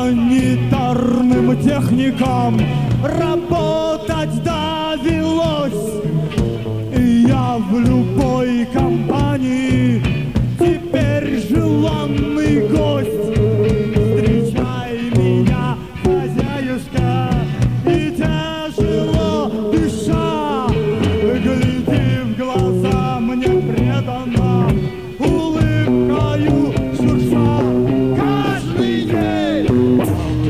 санитарным техником работать довелось. И я в любой компании теперь желанный гость. Встречай меня, хозяюшка, и тяжело дыша, гляди в глаза мне преданно, улыбкою шурша. Каждый день,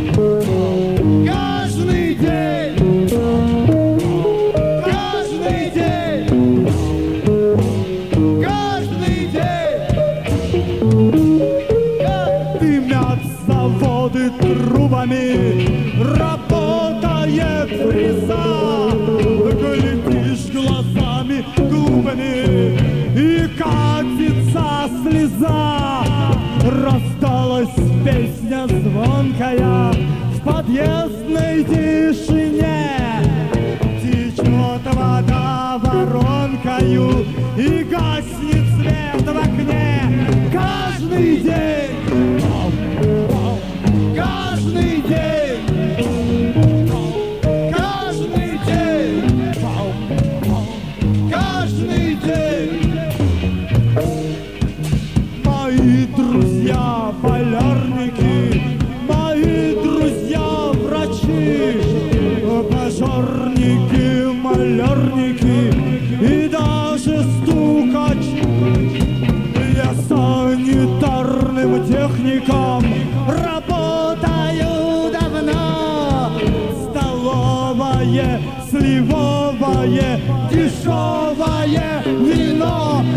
каждый день, каждый день, каждый день дымят заводы трубами, работает фреза. Глядишь глазами глупыми, и катится слеза. Раздалась песня звонкая в подъездной тишине. Течет вода воронкою и гаснет свет в окне. Каждый день, каждый день, каждый день, каждый день. Мои друзья полярники, мои друзья врачи, пожарники, малярники и даже стукачи. Я санитарным техником работаю давно. Столовое, сливовое, дешевое вино.